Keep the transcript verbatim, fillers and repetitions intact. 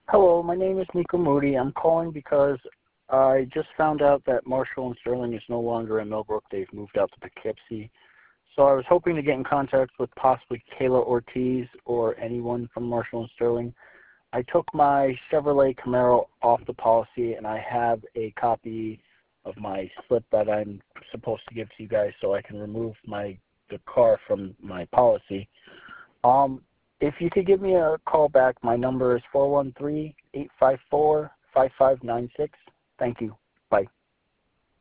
Hello, my name is Nico Moody. I'm calling because I just found out that Marshall and Sterling is no longer in Millbrook. They've moved out to Poughkeepsie. So I was hoping to get in contact with possibly Kayla Ortiz or anyone from Marshall and Sterling. I took my Chevrolet Camaro off the policy, and I have a copy of my slip that I'm supposed to give to you guys so I can remove my the car from my policy. Um, if you could give me a call back, my number is four one three, eight five four, five five nine six. Thank you.